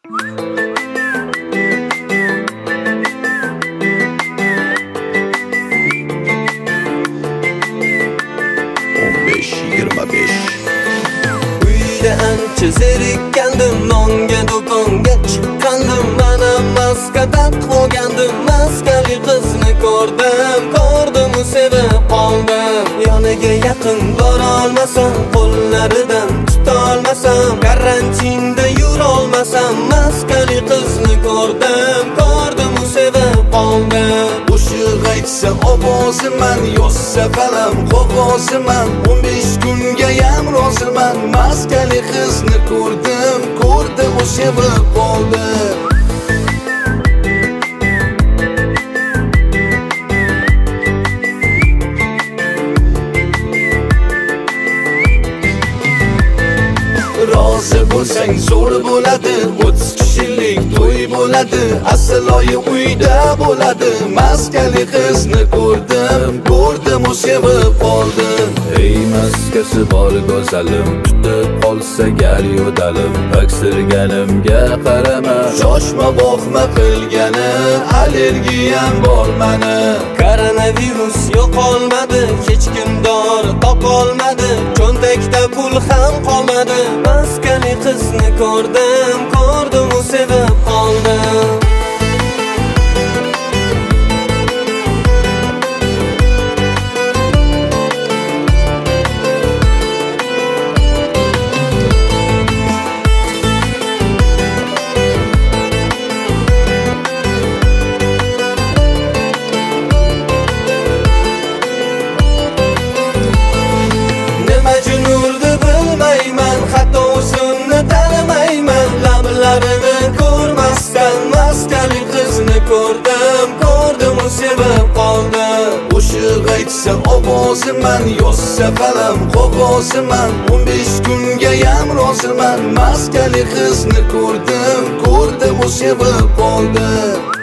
Uyda ancha zerikkandim, nonga do'konga chiqqandim, mana maskada qolgandim, maskali qizni ko'rdim, u sevib qoldim. Yoniga yaqin bora olmasam, qo'llaridan tuta olmasam, karantinda yura olmasam, maskali qizni ko'rdim, u sevib qoldim. Qo'shiq aytsa ovoziman, yozsa qalam qog'oziman, 15 kungayam roziman. Maskali qizni ko'rdim, u sevib qoldim. Rozi bo'lsang zo'r bo'ladi, 30 kishilik to'y bo'ladi, asloyi uyda bo'ladi. Maskali qizni ko'rdim, u sevib qoldim. Ey maskasi bor go'zalim, tutib qolsa gar yo'dalim, aksirganimga qarama, Shoshma boqma qilgani, allergiyam bor mani. Koronavirus yo'qolmadi, hech kim dori topolmadi, cho'ntakda pul ham qolmadi. Maskali qizni ko'rdim, u sevib qoldim. Nima junurdi bilmayman, hatto o'zimni tanimayman. Lablarini ko'rmasdan maskali qizni ko'rdim, u sevib qoldim. Qo'shiq aytsa ovoziman, yozsa qalam qog'oziman, 15 kungayam roziman. Maskali qizni ko'rdim, u sevib qoldim.